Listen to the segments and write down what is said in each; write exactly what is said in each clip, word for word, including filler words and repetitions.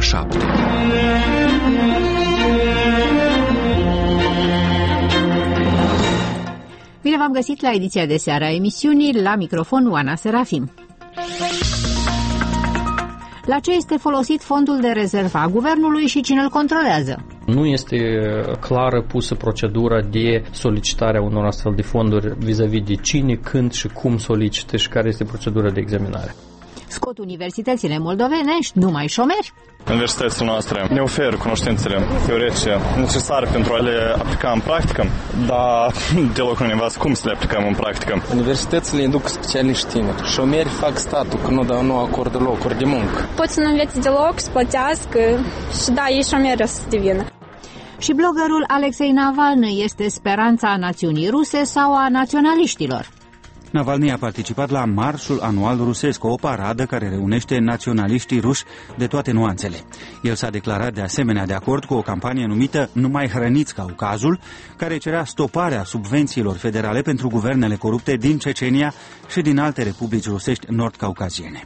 șapte. Bine v-am găsit la ediția de seară a emisiunii, la microfon Oana Serafim. La ce este folosit fondul de rezervă a guvernului și cine îl controlează? Nu este clară pusă procedura de solicitare a unor astfel de fonduri vis-a-vis de cine, când și cum solicită și care este procedura de examinare. Scot universitățile moldovenești numai șomeri? Universitățile noastre ne oferă cunoștințele teoretice necesare pentru a le aplica în practică, dar deloc nu ne învață cum să le aplicăm în practică. Universitățile induc specialiști tineri. Șomeri fac statul că nu, nu acordă locuri de muncă. Poți să nu înveți deloc, să plătească și da, ei șomeri o să devină. Și bloggerul Alexei Navalny este speranța națiunii ruse sau a naționaliștilor? Navalny a participat la Marșul Anual Rusesc, o paradă care reunește naționaliștii ruși de toate nuanțele. El s-a declarat de asemenea de acord cu o campanie numită Nu mai hrăniți Caucazul, care cerea stoparea subvențiilor federale pentru guvernele corupte din Cecenia și din alte republici rusești nord-caucaziene.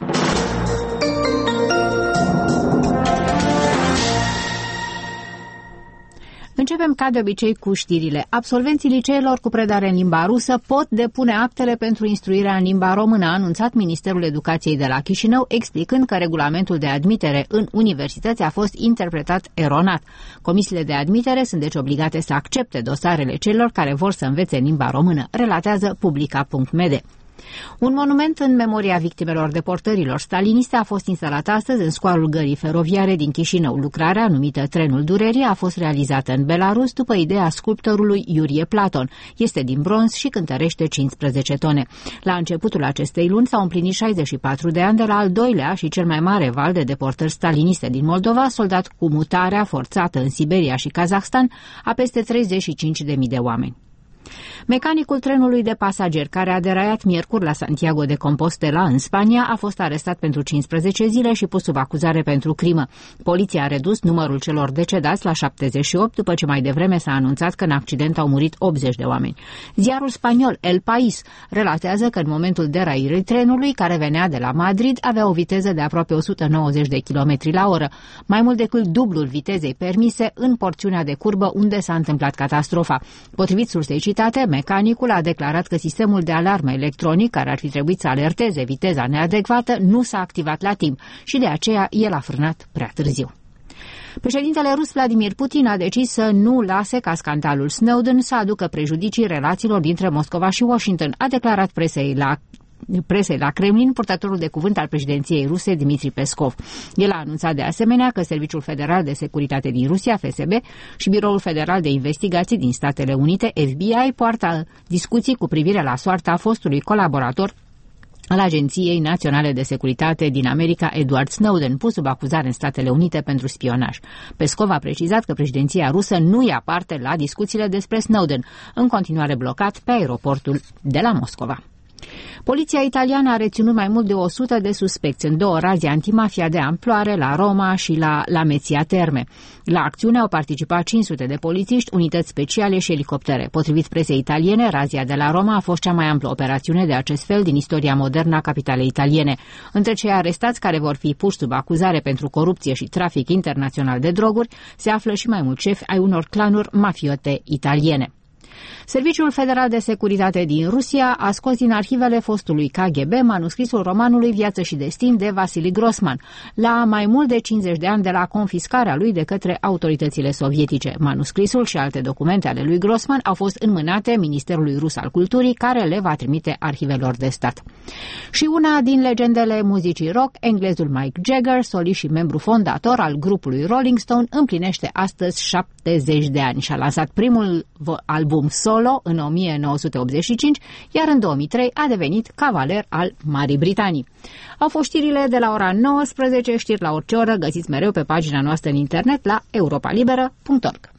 Începem ca de obicei cu știrile. Absolvenții liceelor cu predare în limba rusă pot depune actele pentru instruirea în limba română, a anunțat Ministerul Educației de la Chișinău, explicând că regulamentul de admitere în universități a fost interpretat eronat. Comisiile de admitere sunt deci obligate să accepte dosarele celor care vor să învețe în limba română, relatează publica punct m d. Un monument în memoria victimelor deportărilor staliniste a fost instalat astăzi în scoarul gării feroviare din Chișinău. Lucrarea, numită Trenul Durerii, a fost realizată în Belarus după ideea sculptorului Iurie Platon. Este din bronz și cântărește cincisprezece tone. La începutul acestei luni s-au împlinit șaizeci și patru de ani de la al doilea și cel mai mare val de deportări staliniste din Moldova, soldat cu mutarea forțată în Siberia și Kazahstan a peste treizeci și cinci de mii de oameni. Mecanicul trenului de pasageri care a deraiat miercuri la Santiago de Compostela, în Spania, a fost arestat pentru cincisprezece zile și pus sub acuzare pentru crimă. Poliția a redus numărul celor decedați la șaptezeci și opt, după ce mai devreme s-a anunțat că în accident au murit optzeci de oameni. Ziarul spaniol El País relatează că în momentul derairii trenului, care venea de la Madrid, avea o viteză de aproape o sută nouăzeci de kilometri la oră, mai mult decât dublul vitezei permise în porțiunea de curbă unde s-a întâmplat catastrofa. Potrivit sursei citate, mecanicul a declarat că sistemul de alarmă electronic, care ar fi trebuit să alerteze viteza neadecvată, nu s-a activat la timp și de aceea el a frânat prea târziu. Președintele rus Vladimir Putin a decis să nu lase ca scandalul Snowden să aducă prejudicii relațiilor dintre Moscova și Washington, a declarat presei la presei la Kremlin, purtătorul de cuvânt al președinției ruse Dmitri Peskov. El a anunțat de asemenea că Serviciul Federal de Securitate din Rusia, F S B, și Biroul Federal de Investigații din Statele Unite, F B I, poartă discuții cu privire la soarta fostului colaborator al Agenției Naționale de Securitate din America, Edward Snowden, pus sub acuzare în Statele Unite pentru spionaj. Peskov a precizat că președinția rusă nu ia parte la discuțiile despre Snowden, în continuare blocat pe aeroportul de la Moscova. Poliția italiană a reținut mai mult de o sută de suspecți în două razii antimafia de amploare la Roma și la Lamezia Terme. La acțiune au participat cinci sute de polițiști, unități speciale și elicoptere. Potrivit presei italiene, razia de la Roma a fost cea mai amplă operațiune de acest fel din istoria modernă a capitalei italiene. Între cei arestați care vor fi puși sub acuzare pentru corupție și trafic internațional de droguri, se află și mai mulți șefi ai unor clanuri mafiote italiene. Serviciul Federal de Securitate din Rusia a scos din arhivele fostului K G B manuscrisul romanului Viață și destin de Vasili Grossman, la mai mult de cincizeci de ani de la confiscarea lui de către autoritățile sovietice. Manuscrisul și alte documente ale lui Grossman au fost înmânate Ministerului Rus al Culturii, care le va trimite arhivelor de stat. Și una din legendele muzicii rock, englezul Mick Jagger, solist și membru fondator al grupului Rolling Stone, împlinește astăzi șaptezeci de ani și a lansat primul album solo în o mie nouă sute optzeci și cinci, iar în două mii trei a devenit cavaler al Marii Britanii. Au fost știrile de la ora nouăsprezece, știri la orice oră, găsiți mereu pe pagina noastră în internet la europa liberă punct org.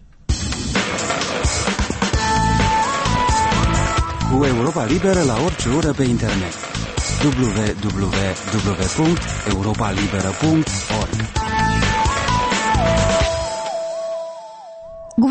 Cu Europa Liberă la orice oră pe internet. w w w punct europa liberă punct org.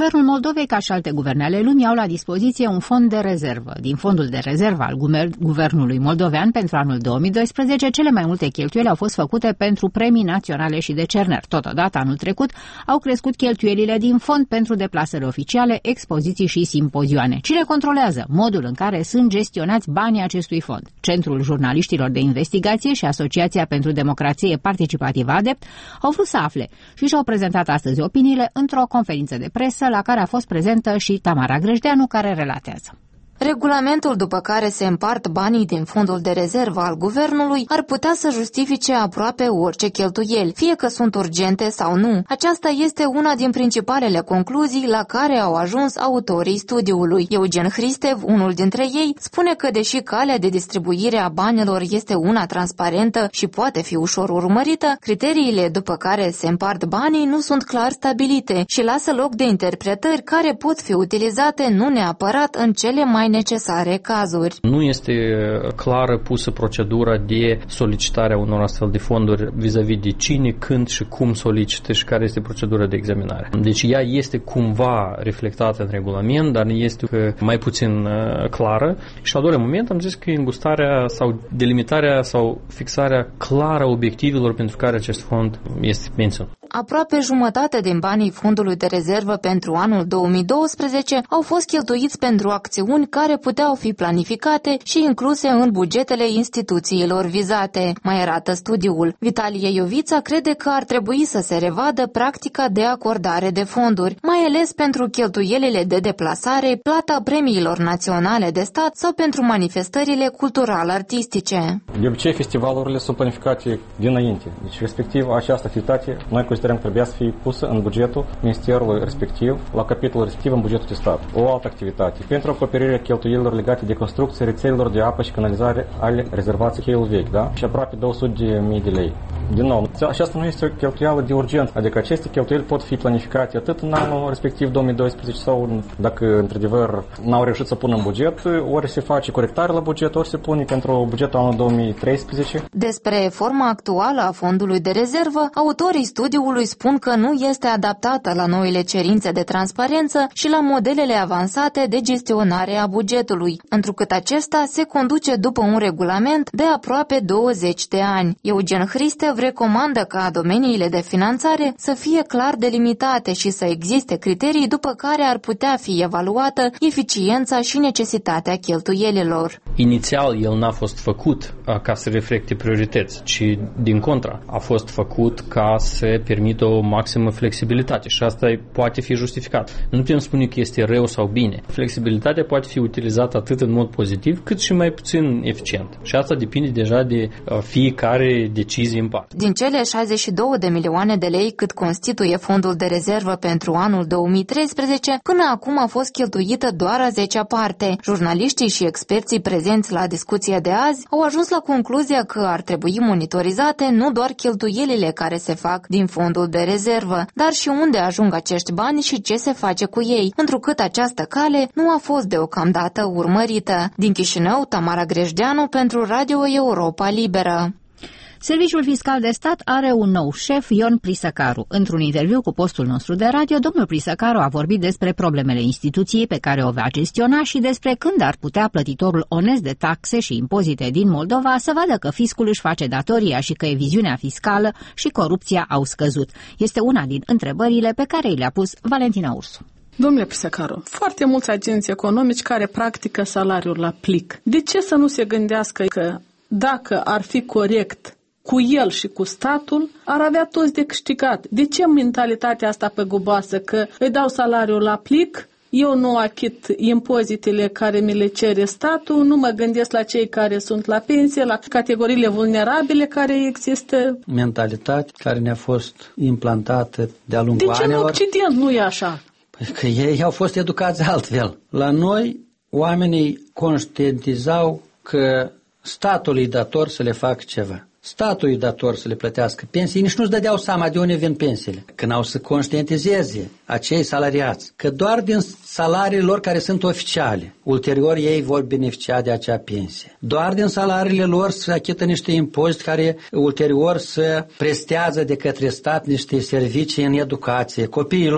Guvernul Moldovei, ca și alte guverne ale lumii, au la dispoziție un fond de rezervă. Din fondul de rezervă al Guvernului moldovean pentru anul două mii doisprezece, cele mai multe cheltuieli au fost făcute pentru premii naționale și decernări. Totodată, anul trecut, au crescut cheltuielile din fond pentru deplasări oficiale, expoziții și simpozioane. Cine controlează modul în care sunt gestionați banii acestui fond? Centrul Jurnaliștilor de Investigație și Asociația pentru Democrație Participativă ADEPT au vrut să afle și și-au prezentat astăzi opiniile într-o conferință de presă la care a fost prezentă și Tamara Grejdeanu, care relatează. Regulamentul după care se împart banii din fondul de rezervă al guvernului ar putea să justifice aproape orice cheltuieli, fie că sunt urgente sau nu. Aceasta este una din principalele concluzii la care au ajuns autorii studiului. Eugen Hristev, unul dintre ei, spune că deși calea de distribuire a banilor este una transparentă și poate fi ușor urmărită, criteriile după care se împart banii nu sunt clar stabilite și lasă loc de interpretări care pot fi utilizate nu neapărat în cele mai necesare cazuri. Nu este clară pusă procedura de solicitare a unor astfel de fonduri vis-a-vis de cine, când și cum solicită și care este procedura de examinare. Deci ea este cumva reflectată în regulament, dar este mai puțin clară. Și al doilea moment am zis că îngustarea sau delimitarea sau fixarea clară a obiectivelor pentru care acest fond este menționat. Aproape jumătate din banii fondului de rezervă pentru anul două mii doisprezece au fost cheltuiți pentru acțiuni care puteau fi planificate și incluse în bugetele instituțiilor vizate, mai arată studiul. Vitalie Iovița crede că ar trebui să se revadă practica de acordare de fonduri, mai ales pentru cheltuielile de deplasare, plata premiilor naționale de stat sau pentru manifestările cultural-artistice. De obicei, festivalurile sunt planificate dinainte, deci respectiv această activitate noi considerăm că trebuia să fie pusă în bugetul ministerului respectiv, la capitolul respectiv în bugetul de stat. O altă activitate pentru acoperirea cheltuielilor legate de construcție rețelelor de apă și canalizare ale rezervației Cheul Vechi, da? Și aproape două sute de mii de lei. Din nou, aceasta nu este o cheltuială de urgență, adică aceste cheltuieli pot fi planificate atât în anul respectiv două mii doisprezece sau dacă într-adevăr n-au reușit să pună în buget, ori se face corectare la buget, ori se pune pentru bugetul anul două mii treisprezece. Despre forma actuală a fondului de rezervă, autorii studiului spun că nu este adaptată la noile cerințe de transparență și la modelele avansate de gestionare a bugetului, întrucât acesta se conduce după un regulament de aproape douăzeci de ani. Eugen Hristev recomandă ca domeniile de finanțare să fie clar delimitate și să existe criterii după care ar putea fi evaluată eficiența și necesitatea cheltuielilor. Inițial, el n-a fost făcut ca să reflecte priorități, ci din contra, a fost făcut ca să permită o maximă flexibilitate și asta poate fi justificat. Nu putem spune că este rău sau bine. Flexibilitatea poate fi utilizată atât în mod pozitiv, cât și mai puțin eficient. Și asta depinde deja de fiecare decizie în parte. Din cele șaizeci și două de milioane de lei cât constituie fondul de rezervă pentru anul două mii treisprezece, până acum a fost cheltuită doar a zecea parte. Jurnaliștii și experții prezenți la discuția de azi au ajuns la concluzia că ar trebui monitorizate nu doar cheltuielile care se fac din fondul de rezervă, dar și unde ajung acești bani și ce se face cu ei, întrucât această cale nu a fost deocamdată urmărită. Din Chișinău, Tamara Grejdeanu pentru Radio Europa Liberă. Serviciul Fiscal de Stat are un nou șef, Ion Prisăcaru. Într-un interviu cu postul nostru de radio, domnul Prisăcaru a vorbit despre problemele instituției pe care o va gestiona și despre când ar putea plătitorul onest de taxe și impozite din Moldova să vadă că fiscul își face datoria și că eviziunea fiscală și corupția au scăzut. Este una din întrebările pe care i le-a pus Valentina Ursu. Domnule Prisăcaru, foarte mulți agenți economici care practică salariul la plic. De ce să nu se gândească că dacă ar fi corect cu el și cu statul, ar avea toți de câștigat? De ce mentalitatea asta păguboasă că îi dau salariul la plic, eu nu achit impozitele care mi le cere statul, nu mă gândesc la cei care sunt la pensie, la categoriile vulnerabile care există? Mentalitate care ne-a fost implantată de-a lungul anilor. De ce în Occident nu e așa? Păi că ei au fost educați altfel. La noi, oamenii conștientizau că statul e dator să le facă ceva. Statul e dator să le plătească pensii, nici nu-și dădeau seama de unde vin pensiile. Când au să conștientizeze acei salariați că doar din salariile lor care sunt oficiale, ulterior ei vor beneficia de acea pensie. Doar din salariile lor se achită niște impozite care ulterior se prestează de către stat niște servicii în educație, copiii lor,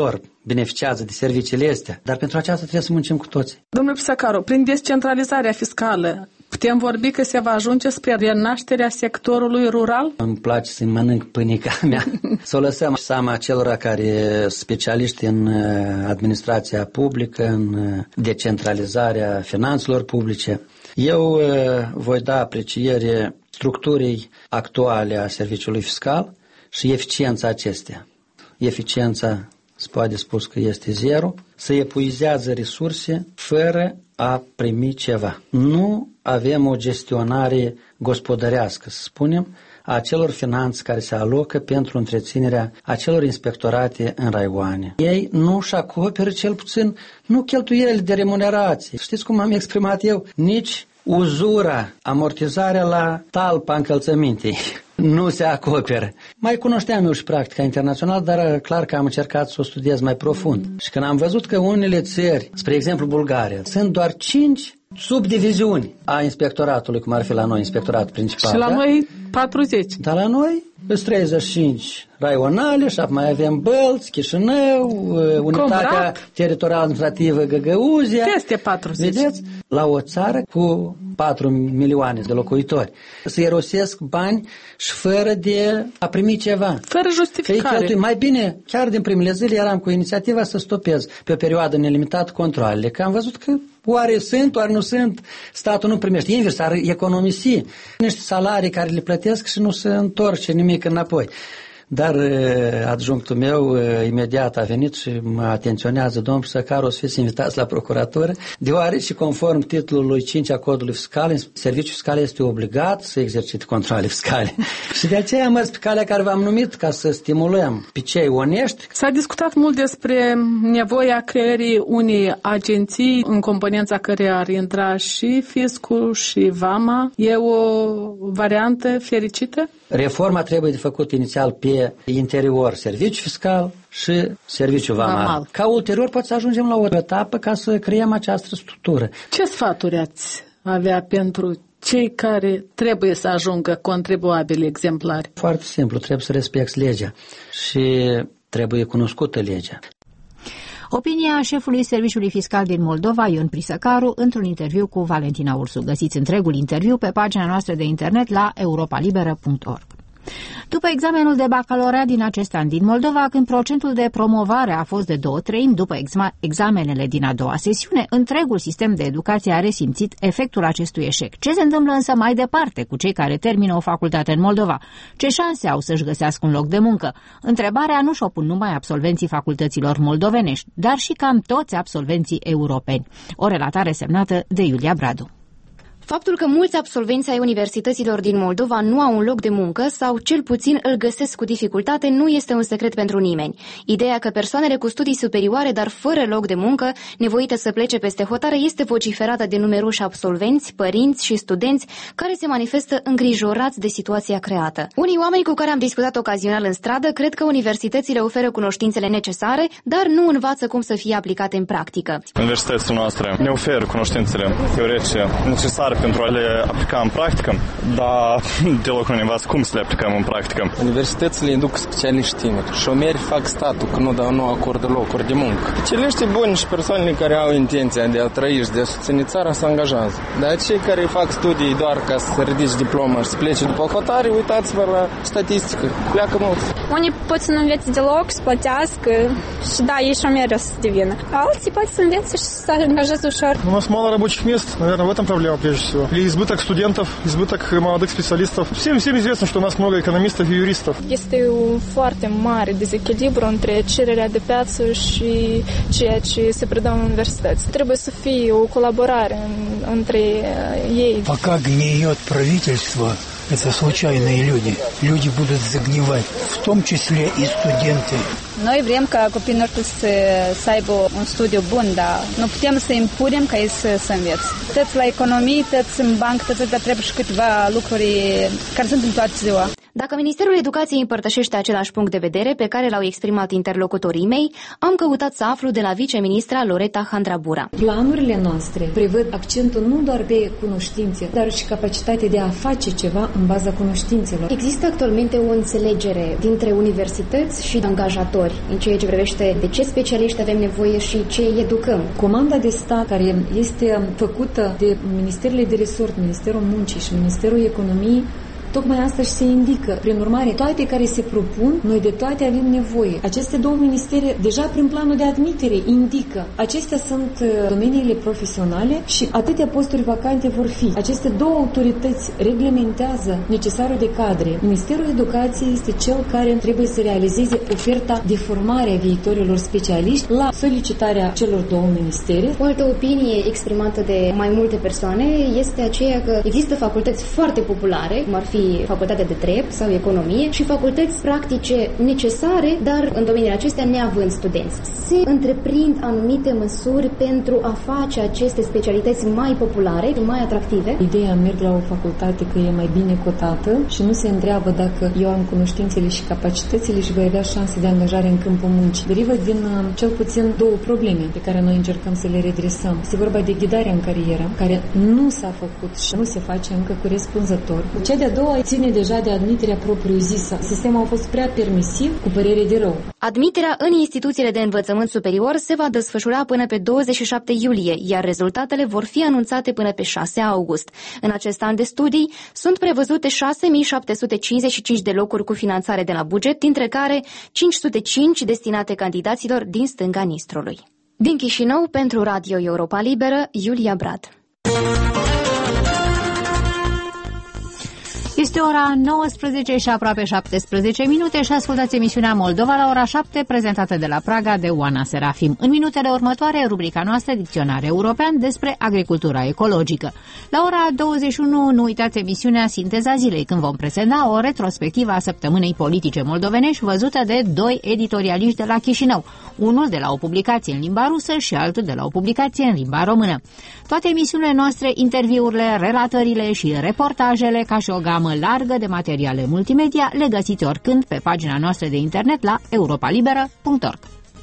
beneficiază de serviciile astea, dar pentru aceasta trebuie să muncim cu toții. Domnule Pisăcaru, prin descentralizarea fiscală, putem vorbi că se va ajunge spre renașterea sectorului rural? Îmi place să-mi mănânc pânica mea. Să o lăsăm seama celor care sunt specialiști în administrația publică, în decentralizarea finanțelor publice. Eu voi da apreciere structurii actuale a serviciului fiscal și eficiența acestea. Eficiența se poate spus că este zero, se epuizează resurse fără a primi ceva. Nu avem o gestionare gospodărească, să spunem, a acelor finanțe care se alocă pentru întreținerea acelor inspectorate în raioane. Ei nu își acoperă cel puțin, nu cheltuielile de remunerație. Știți cum am exprimat eu? Nici uzura, amortizarea la talpa încălțămintei nu se acoperă. Mai cunoșteam eu și practica internațională, dar clar că am încercat să o studiez mai profund. Și când am văzut că unele țări, spre exemplu Bulgaria, sunt doar cinci subdiviziuni a inspectoratului, cum ar fi la noi inspectoratul principal. Și la da? noi patruzeci. Dar la noi sunt treizeci și cinci raionale și mai avem Bălți, Chișinău, Unitatea Combrac. Teritorială Administrativă Găgăuzia. Peste patruzeci. Vedeți? La o țară cu patru milioane de locuitori. Să irosesc bani și fără de a primi ceva. Fără justificare. Că mai bine, chiar din primele zile eram cu inițiativa să stopez pe o perioadă nelimitată controalele. Că am văzut că oare sunt, oare nu sunt, statul nu primește. Invers, ar economisi niște salarii care le plătesc și nu se întorce nimic înapoi. Dar adjunctul meu imediat a venit și mă atenționează, domnul Pisăcaru, o să fiți invitați la procuratură, deoarece conform titlului cinci a codului fiscal, serviciul fiscal este obligat să exercite controle fiscale. Și de aceea am mers pe calea care v-am numit ca să stimulăm pe cei onești. S-a discutat mult despre nevoia creării unei agenții în componența care ar intra și fiscul și vama. E o variantă fericită? Reforma trebuie de făcut inițial pe interior serviciu fiscal și serviciu vamal. vamal. Ca ulterior poate să ajungem la o etapă ca să creăm această structură. Ce sfaturi ați avea pentru cei care trebuie să ajungă contribuabili exemplari? Foarte simplu, trebuie să respecti legea și trebuie cunoscută legea. Opinia șefului Serviciului Fiscal din Moldova, Ion Pisăcaru, într-un interviu cu Valentina Ursu. Găsiți întregul interviu pe pagina noastră de internet la europa liberă punct org. După examenul de bacalaureat din acest an din Moldova, când procentul de promovare a fost de două treimi, după examenele din a doua sesiune, întregul sistem de educație a resimțit efectul acestui eșec. Ce se întâmplă însă mai departe cu cei care termină o facultate în Moldova? Ce șanse au să-și găsească un loc de muncă? Întrebarea nu și-o pun numai absolvenții facultăților moldovenești, dar și cam toți absolvenții europeni. O relatare semnată de Iulia Bradu. Faptul că mulți absolvenți ai universităților din Moldova nu au un loc de muncă sau cel puțin îl găsesc cu dificultate nu este un secret pentru nimeni. Ideea că persoanele cu studii superioare, dar fără loc de muncă, nevoite să plece peste hotare, este vociferată de numeroși absolvenți, părinți și studenți care se manifestă îngrijorați de situația creată. Unii oameni cu care am discutat ocazional în stradă cred că universitățile oferă cunoștințele necesare, dar nu învață cum să fie aplicate în practică. Universitățile noastre ne oferă cunoștințele teoretice necesare pentru a le aplica în practică, dar deloc nu ne învață cum să le aplicăm în practică. Universitățile induc specialiști tineri. Șomeri fac statul că nu, nu acordă locuri de muncă. Specialiștii buni și persoanele care au intenția de a trăi și de a susține țara se angajează. Dar cei care fac studii doar ca să ridici diploma și să plece după hotare, uitați-vă la statistică. Pleacă mulți. Unii pot să nu învețe deloc, să plătească și da, ei șomeri o să devină. Alții pot să învețe și să se angajeze ușor. У нас мало рабочих мест, наверное, в этом проблема прежде всего. Или избыток студентов, избыток молодых специалистов. Всем, всем известно, что у нас много экономистов и юристов. Este un foarte mare dezechilibru între cererea de piață și ceea ce se predă în universități. Trebuie să fie o colaborare în, între ei. Пока гниет правительство, это случайные люди. Люди будут загнивать, в том числе и студенты. Noi vrem ca copiii noștri să, să aibă un studiu bun, dar nu putem să impunem ca ei să, să învețe. Tăți la economie, tăți în bancă, tăți, dar trebuie și câteva lucruri care sunt în toată ziua. Dacă Ministerul Educației împărtășește același punct de vedere pe care l-au exprimat interlocutorii mei, am căutat să aflu de la viceministra Loreta Handrabura. Planurile noastre prevăd accentul nu doar pe cunoștințe, dar și capacitatea de a face ceva în baza cunoștințelor. Există actualmente o înțelegere dintre universități și angajatori în ceea ce privește de ce specialiști avem nevoie și ce educăm. Comanda de stat care este făcută de Ministerele de Resort, Ministerul Muncii și Ministerul Economiei, tocmai asta și se indică. Prin urmare, toate care se propun, noi de toate avem nevoie. Aceste două ministere, deja prin planul de admitere, indică. Acestea sunt domeniile profesionale și atâtea posturi vacante vor fi. Aceste două autorități reglementează necesarul de cadre. Ministerul Educației este cel care trebuie să realizeze oferta de formare a viitorilor specialiști la solicitarea celor două ministere. O altă opinie exprimată de mai multe persoane este aceea că există facultăți foarte populare, cum ar fi facultatea de drept sau economie și facultăți practice necesare, dar în domeniile acestea neavând studenți. Se întreprind anumite măsuri pentru a face aceste specialități mai populare, mai atractive. Ideea merg la o facultate că e mai bine cotată și nu se întreabă dacă eu am cunoștințele și capacitățile și voi avea șanse de angajare în câmpul muncii. Derivă din cel puțin două probleme pe care noi încercăm să le redresăm. Este vorba de ghidarea în carieră, care nu s-a făcut și nu se face încă corespunzător. Cea de-a doua ține deja de admiterea propriu-zisă. Sistemul a fost prea permisiv, cu părere de rău. Admiterea în instituțiile de învățământ superior se va desfășura până pe douăzeci și șapte iulie, iar rezultatele vor fi anunțate până pe șase august. În acest an de studii sunt prevăzute șase mii șapte sute cincizeci și cinci de locuri cu finanțare de la buget, dintre care cinci sute cinci destinate candidaților din stânga Nistrului. Din Chișinău, pentru Radio Europa Liberă, Iulia Brad. Este ora nouăsprezece și aproape șaptesprezece minute și ascultați emisiunea Moldova la ora șapte, prezentată de la Praga de Oana Serafim. În minutele următoare, rubrica noastră Dicționar European despre agricultura ecologică. La ora douăzeci și unu, nu uitați emisiunea Sinteza Zilei, când vom prezenta o retrospectivă a săptămânei politice moldovenești văzută de doi editorialiști de la Chișinău, unul de la o publicație în limba rusă și altul de la o publicație în limba română. Toate emisiunile noastre, interviurile, relatările și reportajele, ca și o gamă largă de materiale multimedia, le găsiți oricând pe pagina noastră de internet la europa liberă punct org.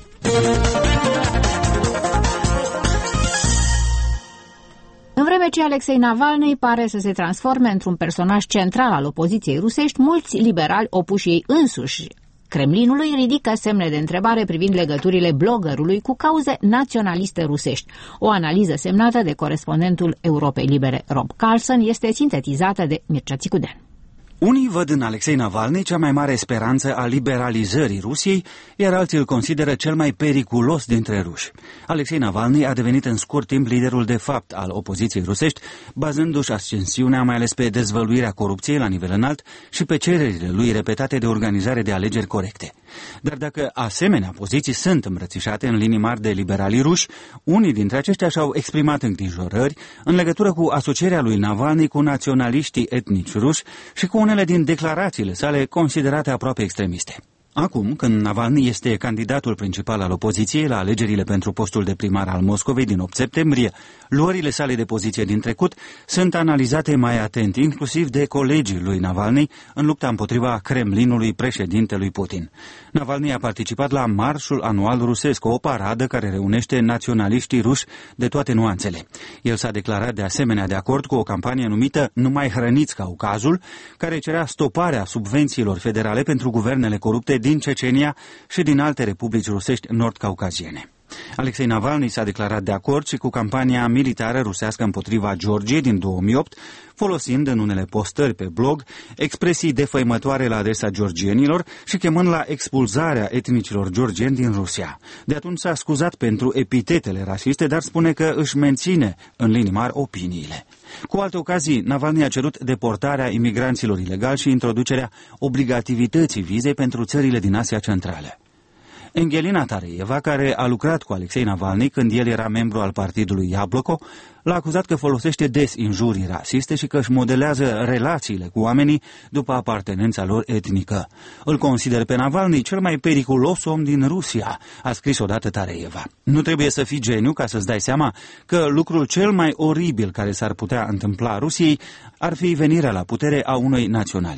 În vreme ce Alexei Navalny pare să se transforme într-un personaj central al opoziției rusești, mulți liberali opuși ei însuși Kremlinului ridică semne de întrebare privind legăturile bloggerului cu cauze naționaliste rusești. O analiză semnată de corespondentul Europei Libere Rob Carlson este sintetizată de Mircea Țicudean. Unii văd în Alexei Navalny cea mai mare speranță a liberalizării Rusiei, iar alții îl consideră cel mai periculos dintre ruși. Alexei Navalny a devenit în scurt timp liderul de fapt al opoziției rusești, bazându-și ascensiunea mai ales pe dezvăluirea corupției la nivel înalt și pe cererile lui repetate de organizare de alegeri corecte. Dar dacă asemenea poziții sunt îmbrățișate în linii mari de liberalii ruși, unii dintre aceștia și-au exprimat îngrijorări în legătură cu asocierea lui Navalny cu naționaliștii etnici ruși și cu unele din declarațiile sale considerate aproape extremiste. Acum, când Navalny este candidatul principal al opoziției la alegerile pentru postul de primar al Moscovei din opt septembrie, luările sale de poziție din trecut sunt analizate mai atent, inclusiv de colegii lui Navalny, în lupta împotriva Kremlinului președintelui Putin. Navalny a participat la Marșul Anual Rusesc, o paradă care reunește naționaliștii ruși de toate nuanțele. El s-a declarat de asemenea de acord cu o campanie numită Nu mai hrăniți Caucazul, care cerea stoparea subvențiilor federale pentru guvernele corupte din Cecenia și din alte republici rusești nord-caucaziene. Alexei Navalny s-a declarat de acord și cu campania militară rusească împotriva Georgiei din două mii opt, folosind în unele postări pe blog expresii defăimătoare la adresa georgienilor și chemând la expulzarea etnicilor georgieni din Rusia. De atunci s-a scuzat pentru epitetele rasiste, dar spune că își menține în linii mari opiniile. Cu alte ocazii, Navalny a cerut deportarea imigranților ilegali și introducerea obligativității vizei pentru țările din Asia Centrală. Angelina Tareieva, care a lucrat cu Alexei Navalny când el era membru al partidului Yabloko, l-a acuzat că folosește des injurii rasiste și că își modelează relațiile cu oamenii după apartenența lor etnică. Îl consider pe Navalny cel mai periculos om din Rusia, a scris odată Tareieva. Nu trebuie să fii geniu ca să-ți dai seama că lucrul cel mai oribil care s-ar putea întâmpla Rusiei ar fi venirea la putere a unui naționalist.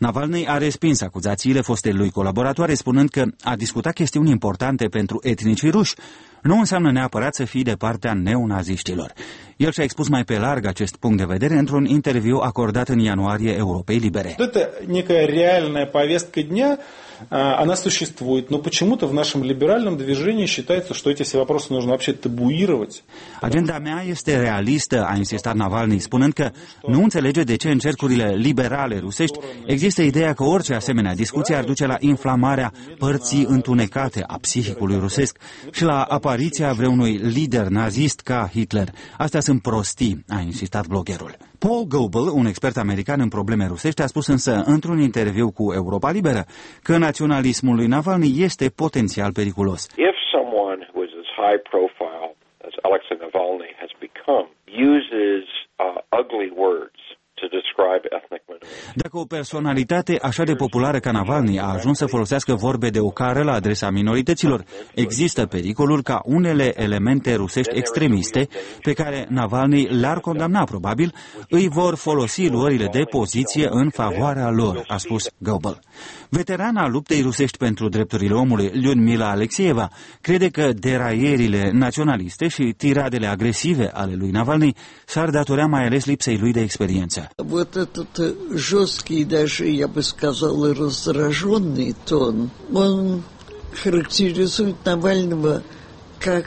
Navalny a respins acuzațiile fostei lui colaboratoare, spunând că a discutat chestiuni importante pentru etnicii ruși. Nu înseamnă neapărat să fii de partea neonaziștilor. El și-a expus mai pe larg acest punct de vedere într-un interviu acordat în ianuarie Europei Libere. Это некая реальная повестка дня, она существует, но почему-то в нашем либеральном движении считается, что эти все вопросы нужно вообще табуировать. Agenda mea este realistă, a insistat Navalny, spunând că nu înțelege de ce în cercurile liberale rusești există ideea că orice asemenea discuție ar duce la inflamarea părții întunecate a psihicului rusesc și la apariția vreunui lider nazist ca Hitler. Astea sunt prostii, a insistat bloggerul. Paul Goebel, un expert american în probleme rusești, a spus însă într-un interviu cu Europa Liberă că naționalismul lui Navalny este potențial periculos. If someone who is as high profile as Alexei Navalny has become uses uh, ugly words to describe ethnic minorities. Dacă o personalitate așa de populară ca Navalny a ajuns să folosească vorbe de ocară la adresa minorităților, există pericolul ca unele elemente rusești extremiste, pe care Navalny le-ar condamna probabil, îi vor folosi luările de poziție în favoarea lor, a spus Goebel. Veterana luptei rusești pentru drepturile omului, Lyudmila Alexieva, crede că deraierile naționaliste și tiradele agresive ale lui Navalny s-ar datorea mai ales lipsei lui de experiență. Вот этот жесткий, даже, я бы сказала, раздраженный тон, он характеризует Навального как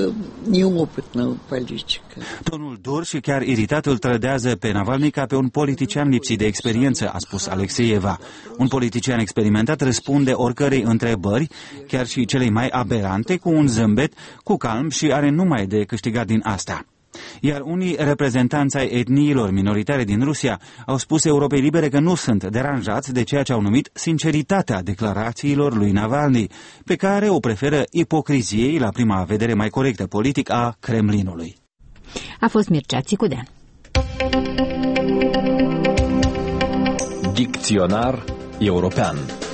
неопытного политика. Tonul dur și chiar iritat îl trădează pe Navalny ca pe un politician lipsit de experiență, a spus Alexieva. Un politician experimentat răspunde oricărei întrebări, chiar și celei mai aberante, cu un zâmbet, cu calm și are numai de câștigat din asta. Iar unii reprezentanți ai etniilor minoritare din Rusia au spus Europei Libere că nu sunt deranjați de ceea ce au numit sinceritatea declarațiilor lui Navalny, pe care o preferă ipocriziei la prima vedere mai corectă politic a Kremlinului. A fost Mircea Țicudean. Dicționar european.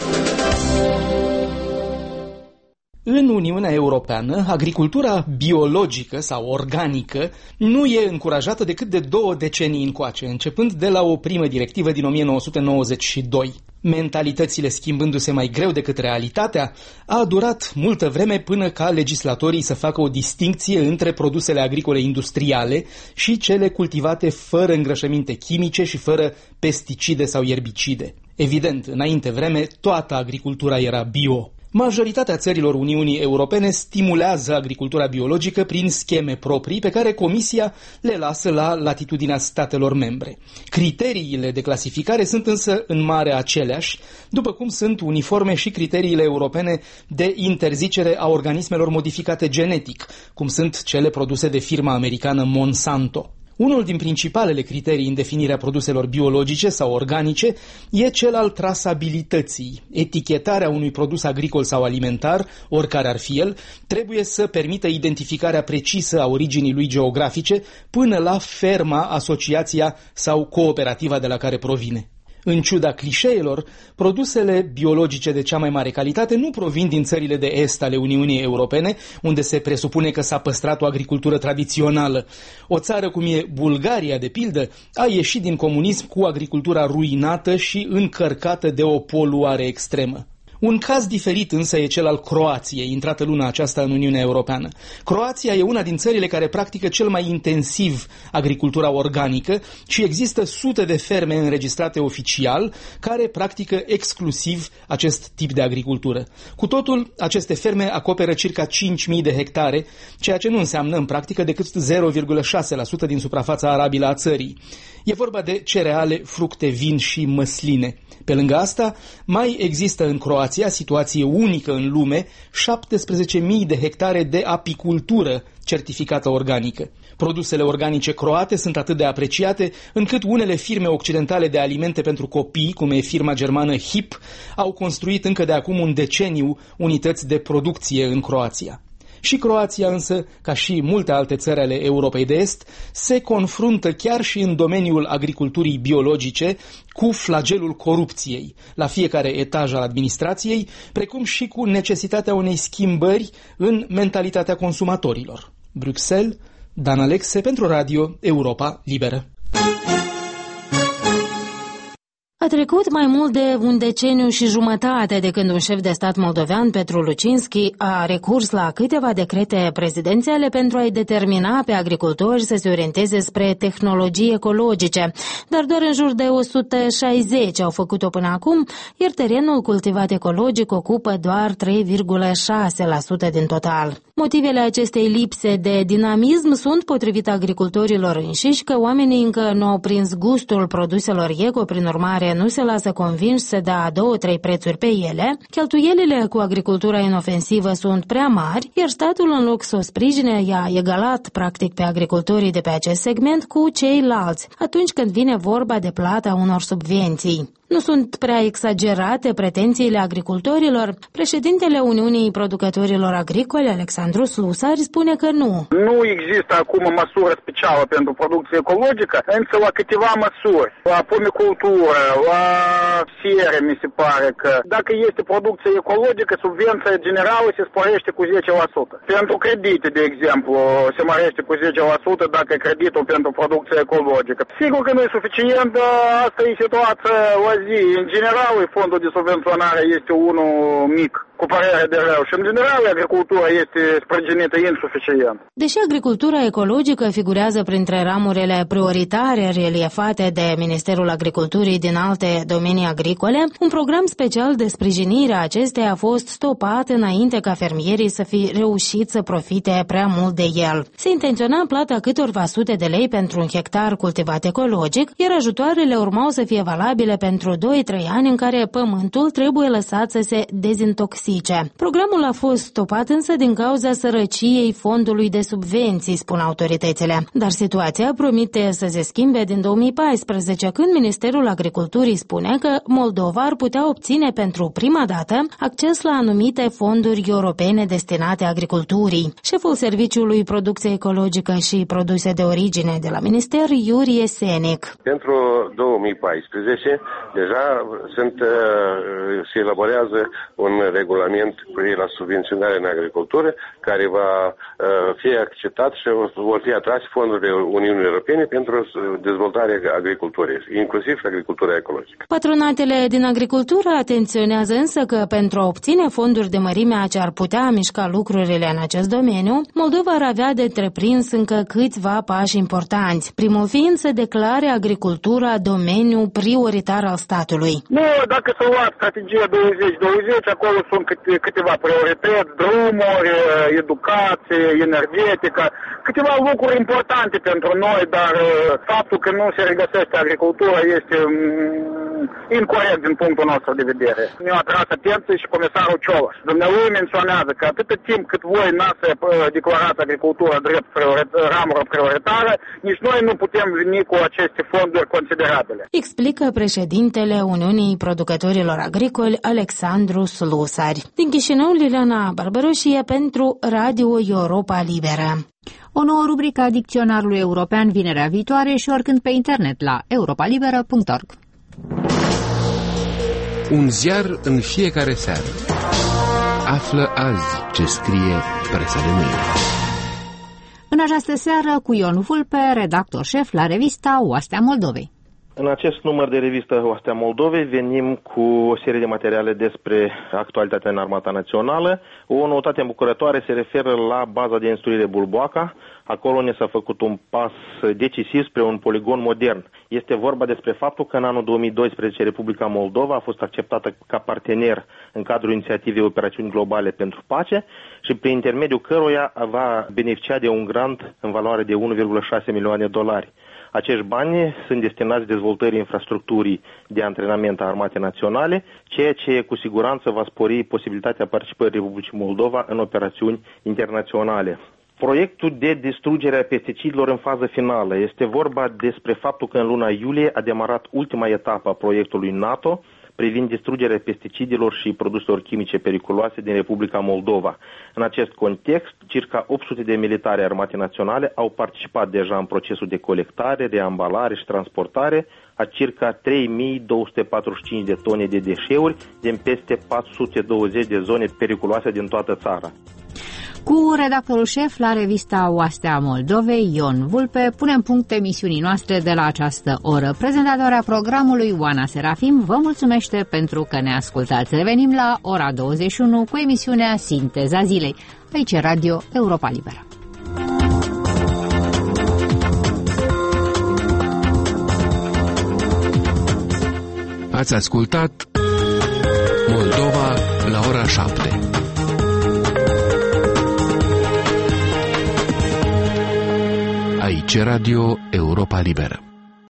În Uniunea Europeană, agricultura biologică sau organică nu e încurajată decât de două decenii încoace, începând de la o primă directivă din o mie nouă sute nouăzeci și doi. Mentalitățile schimbându-se mai greu decât realitatea, a durat multă vreme până ca legislatorii să facă o distincție între produsele agricole industriale și cele cultivate fără îngrășăminte chimice și fără pesticide sau ierbicide. Evident, înainte vreme, toată agricultura era bio. Majoritatea țărilor Uniunii Europene stimulează agricultura biologică prin scheme proprii pe care Comisia le lasă la latitudinea statelor membre. Criteriile de clasificare sunt însă în mare aceleași, după cum sunt uniforme și criteriile europene de interzicere a organismelor modificate genetic, cum sunt cele produse de firma americană Monsanto. Unul din principalele criterii în definirea produselor biologice sau organice e cel al trasabilității. Etichetarea unui produs agricol sau alimentar, oricare ar fi el, trebuie să permită identificarea precisă a originii lui geografice până la ferma, asociația sau cooperativa de la care provine. În ciuda clișeelor, produsele biologice de cea mai mare calitate nu provin din țările de est ale Uniunii Europene, unde se presupune că s-a păstrat o agricultură tradițională. O țară cum e Bulgaria, de pildă, a ieșit din comunism cu agricultura ruinată și încărcată de o poluare extremă. Un caz diferit însă e cel al Croației, intrată luna aceasta în Uniunea Europeană. Croația e una din țările care practică cel mai intensiv agricultura organică și există sute de ferme înregistrate oficial care practică exclusiv acest tip de agricultură. Cu totul, aceste ferme acoperă circa cinci mii de hectare, ceea ce nu înseamnă în practică decât zero virgulă șase la sută din suprafața arabilă a țării. E vorba de cereale, fructe, vin și măsline. Pe lângă asta, mai există în Croația, situație unică în lume, șaptesprezece mii de hectare de apicultură certificată organică. Produsele organice croate sunt atât de apreciate încât unele firme occidentale de alimente pentru copii, cum e firma germană H I P, au construit încă de acum un deceniu unități de producție în Croația. Și Croația însă, ca și multe alte țări ale Europei de Est, se confruntă chiar și în domeniul agriculturii biologice cu flagelul corupției, la fiecare etaj al administrației, precum și cu necesitatea unei schimbări în mentalitatea consumatorilor. Bruxelles, Dan Alexe pentru Radio Europa Liberă. A trecut mai mult de un deceniu și jumătate de când un șef de stat moldovean, Petru Lucinski, a recurs la câteva decrete prezidențiale pentru a-i determina pe agricultori să se orienteze spre tehnologii ecologice, dar doar în jur de o sută șaizeci au făcut-o până acum, iar terenul cultivat ecologic ocupă doar trei virgulă șase la sută din total. Motivele acestei lipse de dinamism sunt, potrivit agricultorilor înșiși, că oamenii încă nu au prins gustul produselor eco, prin urmare nu se lasă convinși să dea două-trei prețuri pe ele, cheltuielile cu agricultura inofensivă sunt prea mari, iar statul, în loc să o sprijine, i-a egalat practic pe agricultorii de pe acest segment cu ceilalți, atunci când vine vorba de plata unor subvenții. Nu sunt prea exagerate pretențiile agricultorilor? Președintele Uniunii Producătorilor Agricole, Alexandru Slusari, spune că nu. Nu există acum o măsură specială pentru producție ecologică, însă la câteva măsuri, la pomicultură, la siere, mi se pare că dacă este producție ecologică, subvenția generală se sporește cu zece la sută. Pentru credite, de exemplu, se mărește cu zece la sută dacă e creditul pentru producție ecologică. Sigur că nu e suficient, asta e situația la zi. În general, fondul de subvenționare este unul mic, cu părere de rău. Și, în general, agricultura este sprijinită insuficient. Deși agricultura ecologică figurează printre ramurile prioritare reliefate de Ministerul Agriculturii din alte domenii agricole, un program special de sprijinire a acesteia a fost stopat înainte ca fermierii să fi reușit să profite prea mult de el. Se intenționa plata câtorva sute de lei pentru un hectar cultivat ecologic, iar ajutoarele urmau să fie valabile pentru doi-trei ani în care pământul trebuie lăsat să se dezintoxice. Programul a fost stopat însă din cauza sărăciei fondului de subvenții, spun autoritățile. Dar situația promite să se schimbe din două mii paisprezece, când Ministerul Agriculturii spune că Moldova ar putea obține pentru prima dată acces la anumite fonduri europene destinate agriculturii. Șeful Serviciului Producție Ecologică și Produse de Origine de la Minister, Iurie Senic. Pentru două mii paisprezece deja sunt, se elaborează un regulament cu la subvenționare în agricultură care va fi acceptat și vor fi atrase fondurile Uniunii Europene pentru dezvoltarea agriculturii, inclusiv agricultura ecologică. Patronatele din agricultură atenționează însă că pentru a obține fonduri de mărimea ce ar putea mișca lucrurile în acest domeniu, Moldova ar avea de întreprins încă câțiva pași importanți. Primul fiind să declare agricultura domeniu prioritar al statului. Nu, dacă să luați strategia douăzeci douăzeci, acolo sunt câte, câteva priorități, drumuri, educație, energetică, câteva lucruri importante pentru noi, dar faptul că nu se regăsește agricultura este incorect din punctul nostru de vedere. Ne-a atras atenție și comisarul Cioloș. Dumnealui menționează că atât timp cât voi n-ați declarat agricultura drept ramură prioritară, nici noi nu putem veni cu aceste fonduri considerabile. Explică președintele Uniunii Producătorilor Agricoli, Alexandru Slusari. Din Chișinău, Liliana Barbaroșie pentru Radio Europa Liberă. O nouă rubrică a Dicționarului European vinerea viitoare și oricând pe internet la europa liberă punct org. Un ziar în fiecare seară. Află azi ce scrie presa de mâine. În această seară cu Ion Vulpe, redactor șef la revista Oastea Moldovei. În acest număr de revistă Oastea Moldovei venim cu o serie de materiale despre actualitatea în Armata Națională. O noutate îmbucurătoare se referă la baza de instruire Bulboaca. Acolo ne s-a făcut un pas decisiv spre un poligon modern. Este vorba despre faptul că în anul două mii doisprezece Republica Moldova a fost acceptată ca partener în cadrul inițiativei Operațiuni Globale pentru Pace și prin intermediul căruia va beneficia de un grant în valoare de unu virgulă șase milioane de dolari. Acești bani sunt destinați dezvoltării infrastructurii de antrenament a Armatei Naționale, ceea ce cu siguranță va spori posibilitatea participării Republicii Moldova în operațiuni internaționale. Proiectul de distrugere a pesticidelor în fază finală. Este vorba despre faptul că în luna iulie a demarat ultima etapă a proiectului NATO privind distrugerea pesticidelor și produselor chimice periculoase din Republica Moldova. În acest context, circa opt sute de militari Armatei Naționale au participat deja în procesul de colectare, reambalare și transportare a circa trei mii două sute patruzeci și cinci de tone de deșeuri din peste patru sute douăzeci de zone periculoase din toată țara. Cu redactorul șef la revista Oastea Moldovei, Ion Vulpe, punem punct emisiunii noastre de la această oră. Prezentatoarea programului, Oana Serafim, vă mulțumește pentru că ne ascultați. Revenim la ora douăzeci și unu cu emisiunea Sinteza Zilei. Aici e Radio Europa Liberă. Ați ascultat Moldova la ora șapte. Aici Radio Europa Liberă.